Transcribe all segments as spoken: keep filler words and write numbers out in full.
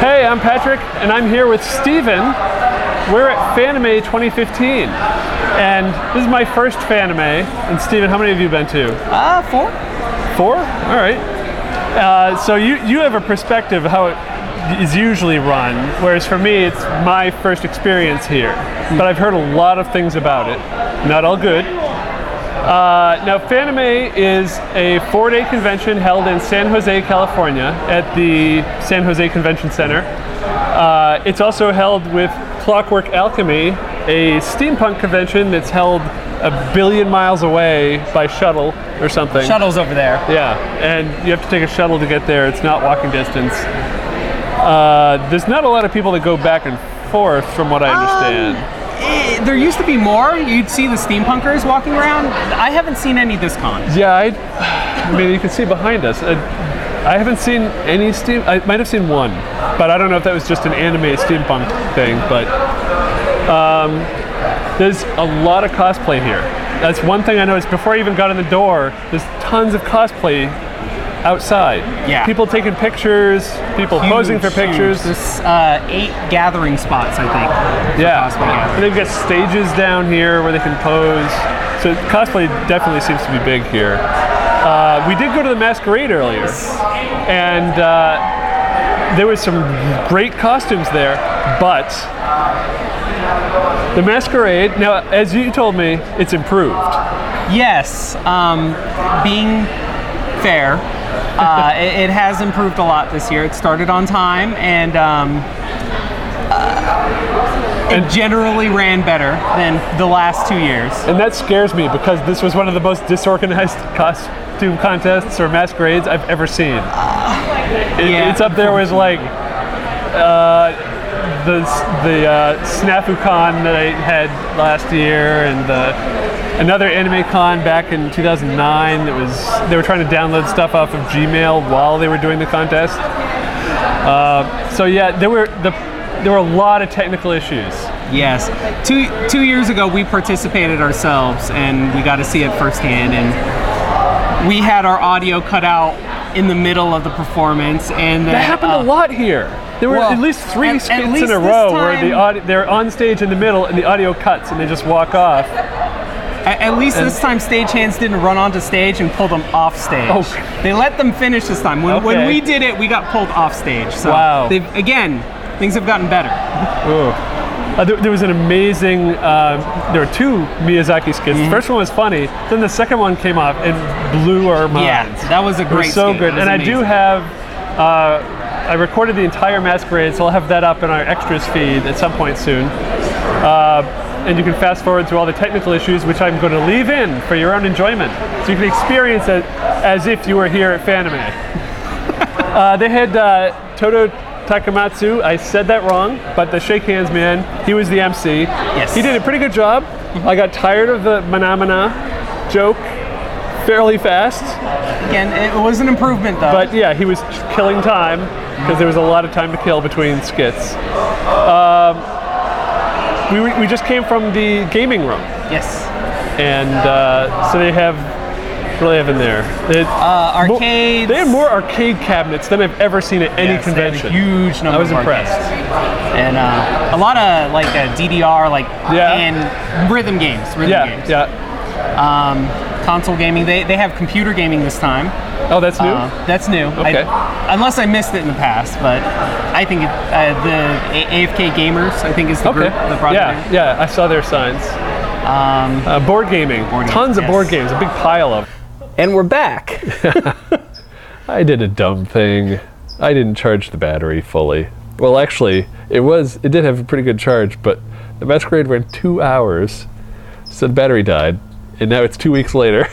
Hey, I'm Patrick, and I'm here with Steven. We're at Fanime twenty fifteen, and this is my first Fanime. And Steven, how many have you been to? Uh, four. Four? All right. Uh, so you, you have a perspective of how it is usually run, whereas for me, it's my first experience here. But I've heard a lot of things about it. Not all good. Uh, now, Fanime is a four-day convention held in San Jose, California, at the San Jose Convention Center. Uh, it's also held with Clockwork Alchemy, a steampunk convention that's held a billion miles away by shuttle or something. Shuttle's over there. Yeah, and you have to take a shuttle to get there. It's not walking distance. Uh, there's not a lot of people that go back and forth, from what I understand. Um, eh, there used to be more. You'd see the steampunkers walking around. I haven't seen any this con. Yeah, I, I mean, you can see behind us. I, I haven't seen any steam. I might have seen one, but I don't know if that was just an anime steampunk thing. But um, there's a lot of cosplay here. That's one thing I noticed before I even got in the door. There's tons of cosplay outside. Yeah. People taking pictures, people Huge, posing for pictures. Huge. There's uh, eight gathering spots, I think. Yeah. Cosplay gathering. And they've got stages down here where they can pose. So cosplay definitely seems to be big here. Uh, we did go to the Masquerade earlier, and uh, there was some great costumes there, but the Masquerade, now as you told me, it's improved. Yes. Um, being fair, uh, it, it has improved a lot this year. It started on time, and um, uh, it generally ran better than the last two years. And that scares me because this was one of the most disorganized costume contests or masquerades I've ever seen. Uh, it, yeah. It's up there with like uh, the the uh, SnafuCon that I had last year, and the, another anime con back in two thousand nine. That was they were trying to download stuff off of Gmail while they were doing the contest. Uh, so yeah, there were the there were a lot of technical issues. Yes, two two years ago we participated ourselves, and we got to see it firsthand. And we had our audio cut out in the middle of the performance, and that then, happened uh, a lot here. There were well, at least three at- at skits least in a this row where time- the audi- they're on stage in the middle and the audio cuts and they just walk off. At, at least And- this time, stagehands didn't run onto stage and pull them off stage. Oh. They let them finish this time. When, when Okay. we did it, we got pulled off stage. So Wow. they've, again, things have gotten better. Ooh. Uh, there, there was an amazing, uh, there were two Miyazaki skits. The first one was funny, then the second one came off and blew our minds. Yeah, that was a It great was so skit. good. It was And I do amazing. have, uh, I recorded the entire Masquerade, so I'll have that up in our extras feed at some point soon. Uh, and you can fast forward through all the technical issues, which I'm going to leave in for your own enjoyment. So you can experience it as if you were here at Fanime. uh, they had uh, Toto Takamatsu. I said that wrong, but the shake hands man, he was the M C. Yes. He did a pretty good job. I got tired of the Manamana joke fairly fast. Again, it was an improvement, though. But yeah, he was killing time because there was a lot of time to kill between skits. Um, we, we just came from the gaming room, yes. and uh, so they have, what do they have in there? They, Uh, arcades. They had more arcade cabinets than I've ever seen at any Yes, they had a convention. huge number I was of impressed. arcades. And uh, a lot of like uh, D D R, like Yeah. and rhythm games. Rhythm Yeah, games. yeah. Um, console gaming. They they have computer gaming this time. Oh, that's new? Uh, that's new. Okay. I, unless I missed it in the past, but I think it, uh, the A- AFK Gamers, I think, is the Okay. group that brought Yeah, it in. yeah, I saw their signs. Um, Uh, board gaming. Board games, Tons of yes. board games, a big pile of. and we're back. I did a dumb thing. I didn't charge the battery fully. Well, actually, it was. It did have a pretty good charge, but the Masquerade ran two hours, so the battery died, and now it's two weeks later,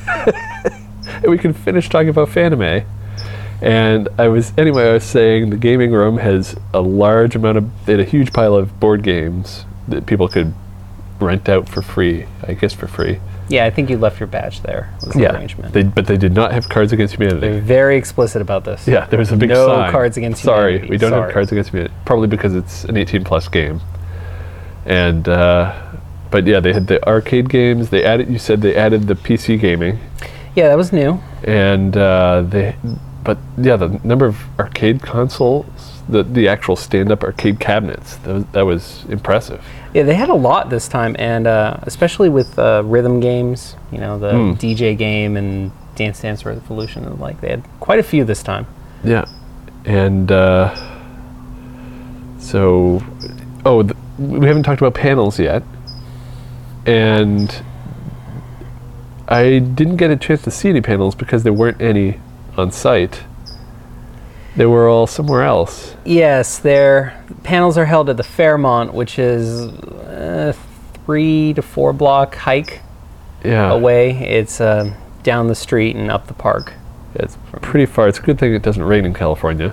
and we can finish talking about Fanime. And I was anyway. I was saying the gaming room has a large amount of. They had a huge pile of board games that people could rent out for free. I guess for free. Yeah, I think you left your badge there. Was the Yeah, arrangement. they, but they did not have Cards Against Humanity. They're very explicit about this. Yeah, there was a big no sign. Cards Against Sorry, Humanity. we don't Sorry. have Cards Against Humanity. Probably because it's an eighteen plus game. And, uh, but yeah, they had the arcade games. They added. You said they added the P C gaming, Yeah, that was new. and uh, they. But yeah, the number of arcade consoles the the actual stand-up arcade cabinets. That was, that was impressive. Yeah, they had a lot this time, and uh, especially with uh, rhythm games, you know, the Mm. D J game and Dance Dance Revolution, and like they had quite a few this time. Yeah, and uh, so, oh, th- we haven't talked about panels yet, and I didn't get a chance to see any panels because there weren't any on site. They were all somewhere else. Yes, their panels are held at the Fairmont, which is a three to four block hike Yeah, away. It's uh, down the street and up the park. it's pretty far. It's a good thing it doesn't rain in California.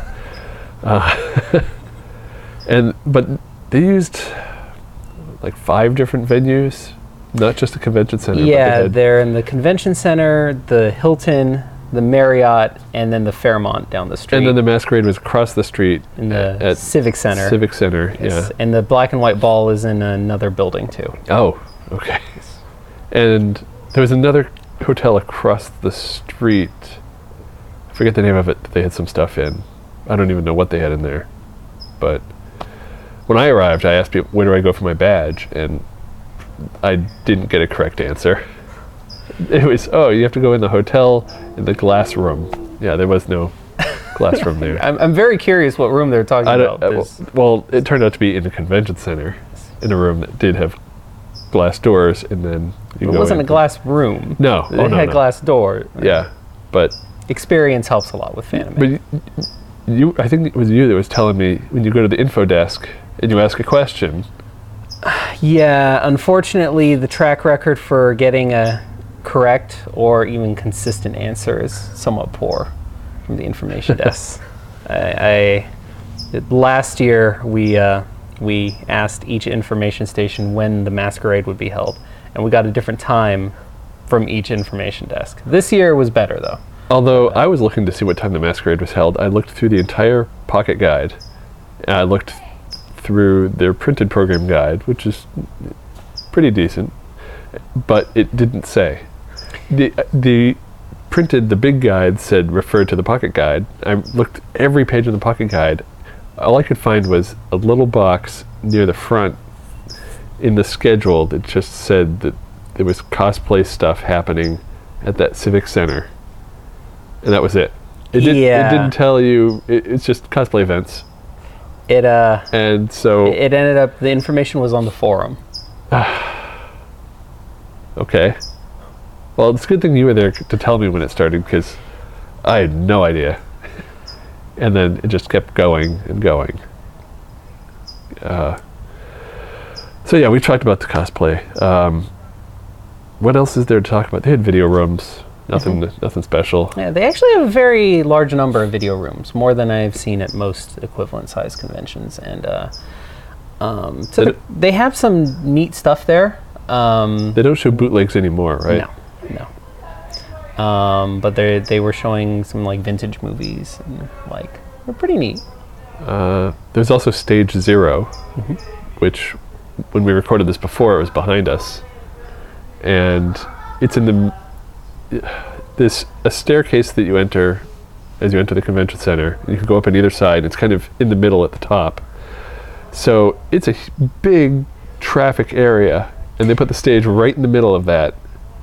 uh, and but they used like five different venues, not just the convention center. but they Yeah, had- they're in the convention center, the Hilton, the Marriott, and then the Fairmont down the street. and then the masquerade was across the street in the at Civic Center. Civic Center. Yes, Yeah. and the Black and White Ball is in another building too. Oh, okay. And there was another hotel across the street. I forget the name of it. That they had some stuff in. I don't even know what they had in there. But when I arrived, I asked people, "Where do I go for my badge?" And I didn't get a correct answer. It was, "Oh, you have to go in the hotel in the glass room." Yeah, there was no glass room there. I'm, I'm very curious what room they're talking I about. don't, uh, well, There's- well, it turned out to be in the convention center, in a room that did have glass doors, and then you it go wasn't in. a glass room. No, It oh, no, had no. glass door. Yeah, but Experience helps a lot with Phantom. but y- you, I think it was you that was telling me when you go to the info desk and you ask a question. Yeah, unfortunately, the track record for getting a correct or even consistent answer is somewhat poor from the information desk. I, I last year we uh, we asked each information station when the masquerade would be held, and we got a different time from each information desk. This year was better though. Although I was looking to see what time the masquerade was held, I looked through the entire pocket guide. And I looked through their printed program guide, which is pretty decent, but it didn't say. The the printed the big guide said refer to the pocket guide. I looked every page of the pocket guide. All I could find was a little box near the front in the schedule that just said that there was cosplay stuff happening at that civic center, and that was it. It didn't. Yeah. It didn't tell you. It, it's just cosplay events, It uh, and so it ended up the information was on the forum. okay. Well, it's a good thing you were there c- to tell me when it started, because I had no idea. And then it just kept going and going. Uh, so yeah, we talked about the cosplay. Um, what else is there to talk about? They had video rooms. Nothing. Nothing special. Yeah, they actually have a very large number of video rooms, more than I've seen at most equivalent size conventions. And uh, um, so Did th- they have some neat stuff there. Um, They don't show bootlegs anymore, right? No, no. Um, but they they were showing some like vintage movies and like they're pretty neat. Uh, there's also Stage Zero, which, when we recorded this before, it was behind us, and it's in the this a staircase that you enter as you enter the convention center. You can go up on either side. It's kind of in the middle at the top, so it's a h- big traffic area, and they put the stage right in the middle of that.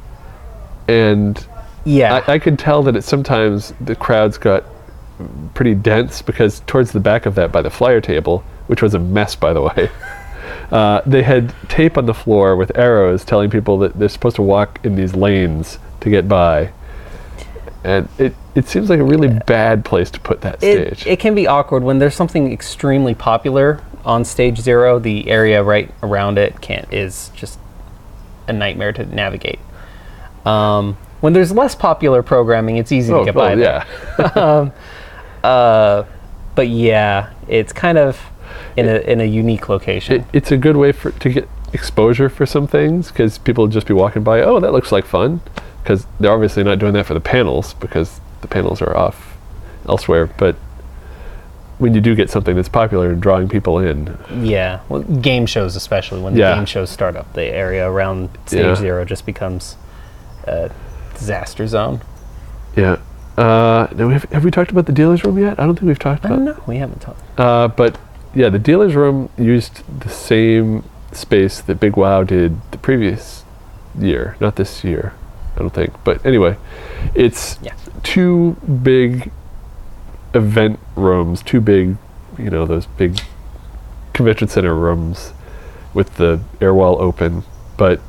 And Yeah, I, I could tell that it sometimes the crowds got pretty dense, because towards the back of that by the flyer table, which was a mess by the way, uh, they had tape on the floor with arrows telling people that they're supposed to walk in these lanes to get by. And it, it seems like a really bad place to put that it, stage. it can be awkward when there's something extremely popular on stage zero. The area right around it can't is just a nightmare to navigate. Um, when there's less popular programming, it's easy oh, to get well, by. there. yeah. Uh, but yeah, it's kind of in a in a unique location. It, it's a good way for to get exposure for some things, because people will just be walking by, oh, that looks like fun, because they're obviously not doing that for the panels, because the panels are off elsewhere. But when you do get something that's popular and drawing people in, Yeah, well, game shows especially when the Yeah. game shows start up, the area around stage Yeah. zero just becomes a disaster zone. yeah. Uh, now we have, have we talked about the dealer's room yet? I don't think we've talked I about. don't know. We haven't talked. Uh, but yeah, the dealer's room used the same space that Big Wow did the previous year, not this year, I don't think. But anyway, it's Yeah. two big event rooms, two big, you know, those big convention center rooms with the air wall open. But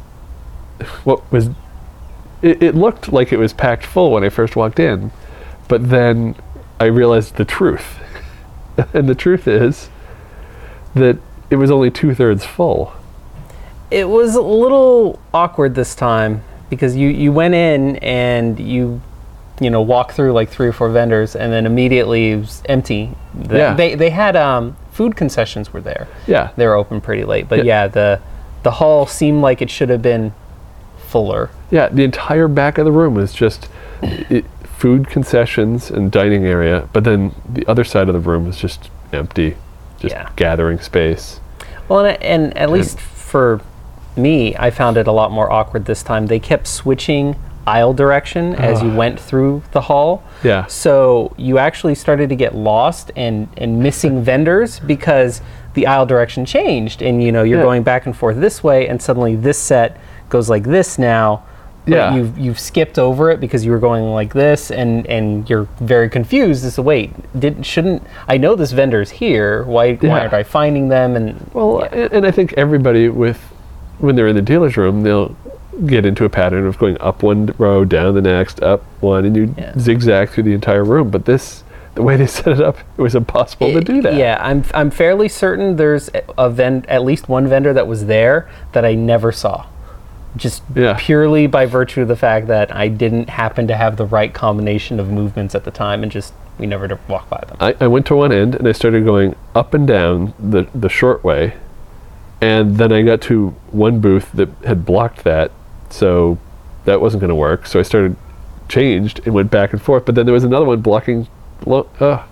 what was it, it looked like it was packed full when I first walked in, but then I realized the truth. And the truth is that it was only two-thirds full. It was a little awkward this time because you, you went in and you you know walked through like three or four vendors and then immediately it was empty. The, Yeah. They they had um, food concessions were there. Yeah. They were open pretty late, but Yeah. yeah, the the hall seemed like it should have been fuller. Yeah, the entire back of the room was just it, food concessions and dining area, but then the other side of the room was just empty, just Yeah. gathering space. Well, and, and at least for me, I found it a lot more awkward this time. They kept switching aisle direction as you went through the hall. Yeah. So you actually started to get lost and, and missing vendors because the aisle direction changed. And, you know, you're Yeah. going back and forth this way, and suddenly this set goes like this now. But Yeah. you've, you've skipped over it because you were going like this, and, and you're very confused as to, wait, did, shouldn't, I know this vendor's here. Why, Yeah. why aren't I finding them? And Well, yeah. and, and I think everybody with, when they're in the dealer's room, they'll get into a pattern of going up one row, down the next, up one, and you Yeah. zigzag through the entire room. But this, the way they set it up, it was impossible to do that. Yeah, I'm I'm fairly certain there's a ven- at least one vendor that was there that I never saw. Just Yeah. purely by virtue of the fact that I didn't happen to have the right combination of movements at the time, and just we never did walk by them. I, I went to one end and I started going up and down the, the short way, and then I got to one booth that had blocked that, so that wasn't going to work. So I started changed and went back and forth, but then there was another one blocking. Lo- uh,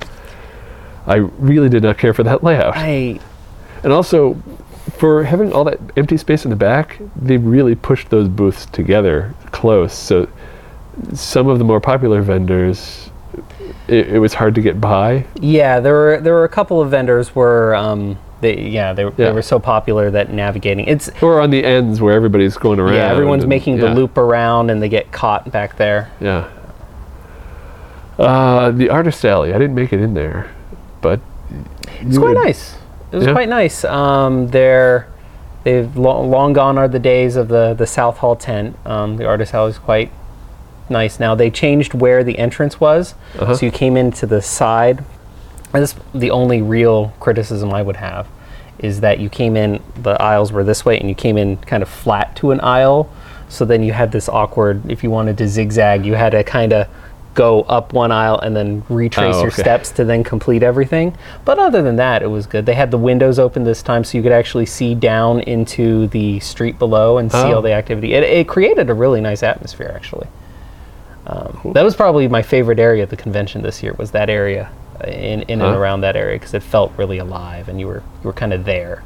I really did not care for that layout. I And also, for having all that empty space in the back, they really pushed those booths together close. So some of the more popular vendors, it, it was hard to get by. yeah, there were there were a couple of vendors where um they yeah they, were Yeah. they were so popular that navigating it's Or on the ends where everybody's going around. yeah everyone's and- making the yeah, loop around and they get caught back there. Yeah. Uh, the Artist Alley, I didn't make it in there, but It's quite nice. It was Yeah. quite nice. Um, they're they've lo- long gone are the days of the the South Hall tent. Um, the Artist Alley is quite nice now. They changed where the entrance was, Uh-huh. so you came into the side. And this the only real criticism I would have is that you came in, the aisles were this way, and you came in kind of flat to an aisle. So then you had this awkward. If you wanted to zigzag, you had to kind of go up one aisle and then retrace Oh, your okay. steps to then complete everything. But other than that, it was good. They had the windows open this time so you could actually see down into the street below and see Oh. all the activity. It, it created a really nice atmosphere, actually. Um, That was probably my favorite area of the convention this year, was that area, uh, in, in and Huh. around that area, because it felt really alive and you were you were kind of there.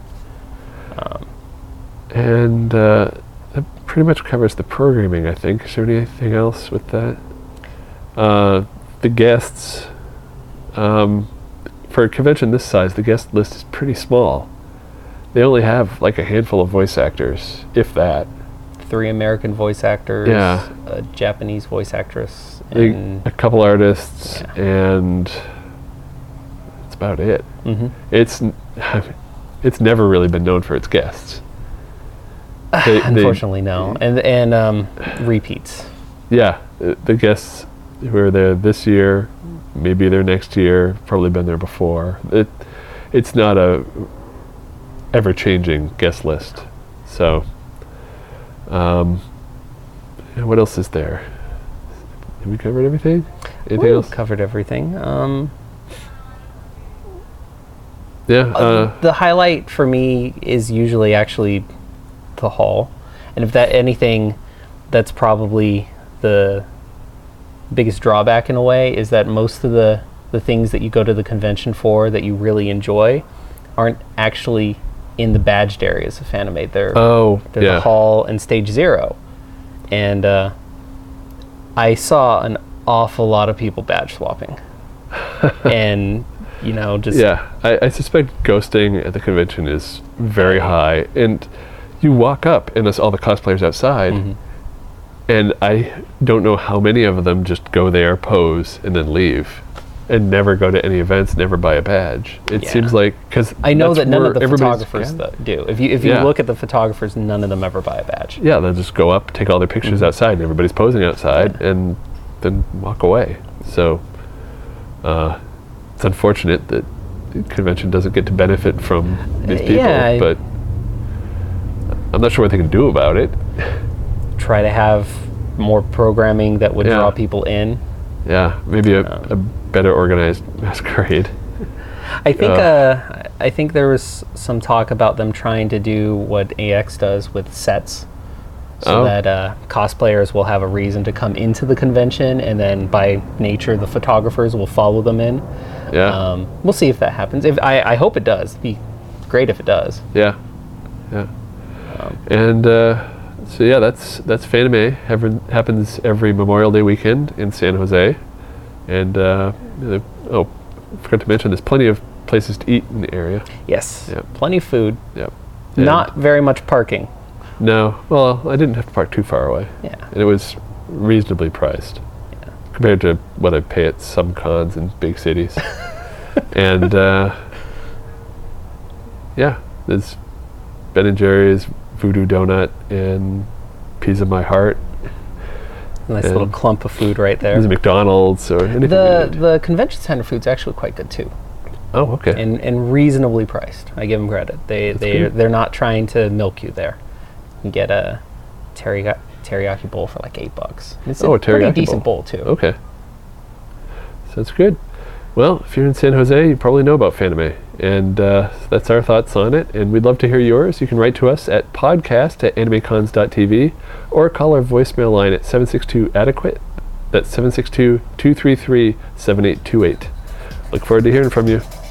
and uh, that pretty much covers the programming, I think. Is there anything else with that? Uh, the guests, um, for a convention this size, the guest list is pretty small. They only have like a handful of voice actors, if that. Three American voice actors, Yeah. a Japanese voice actress, They- and a couple artists, Yeah. and that's about it. Mhm. It's n- it's never really been known for its guests. They- they- unfortunately, no. And and um, repeats. yeah, uh, the guests who are there this year, maybe there next year, probably been there before. It, it's not a ever-changing guest list. So, um, yeah, what else is there? Have we covered everything? Anything We've else? covered everything. Um, Yeah. Uh, the highlight for me is usually actually the hall, and if that anything, that's probably the biggest drawback in a way, is that most of the the things that you go to the convention for that you really enjoy aren't actually in the badged areas of Fanimate. They're oh, they're yeah. the hall and stage zero, and uh, I saw an awful lot of people badge swapping. And, you know, just... Yeah, I, I suspect ghosting at the convention is very high. And you walk up, and there's all the cosplayers outside, Mm-hmm. and I don't know how many of them just go there, pose, and then leave. And never go to any events, never buy a badge. It Yeah. seems like... Cause I know that's that none where of the everybody's- photographers yeah. that do. If you if you Yeah. look at the photographers, none of them ever buy a badge. Yeah, they'll just go up, take all their pictures Mm-hmm. outside, and everybody's posing outside, and then walk away. So, uh, it's unfortunate that the convention doesn't get to benefit from these Uh, people, yeah, I- but I'm not sure what they can do about it. Try to have more programming that would Yeah. draw people in. Yeah, maybe a, Um, a better organized masquerade. I think Ugh. uh, I think there was some talk about them trying to do what A X does with sets, so Oh. that uh, cosplayers will have a reason to come into the convention, and then by nature the photographers will follow them in. Yeah, Um, we'll see if that happens. If I, I hope it does. It'd be great if it does. yeah, yeah. Um, And uh, so yeah, that's that's Fanime. Happen, happens every Memorial Day weekend in San Jose, and uh, the, oh, I forgot to mention there's plenty of places to eat in the area. Yes, Yeah. plenty of food. Yep. And Not very much parking. no. Well, I didn't have to park too far away, Yeah. and it was reasonably priced compared to what I pay at some cons in big cities. And uh, yeah, there's Ben and Jerry's, Voodoo Donut, and Pizza My Heart. Nice And little clump of food right there. There's a McDonald's or anything. The you need. the convention center food's actually quite good too, Oh, okay. and and reasonably priced. I give them credit. They they good. they're not trying to milk you there. You can get a teriyaki teriyaki bowl for like eight bucks. It's Oh, a pretty teriyaki decent bowl. bowl, too. Okay. Sounds good. Well, if you're in San Jose, you probably know about Fanime. And uh, that's our thoughts on it. And we'd love to hear yours. You can write to us at podcast at animecons dot t v or call our voicemail line at seven six two adequate. That's seven six two, two three three, seven eight two eight. Look forward to hearing from you.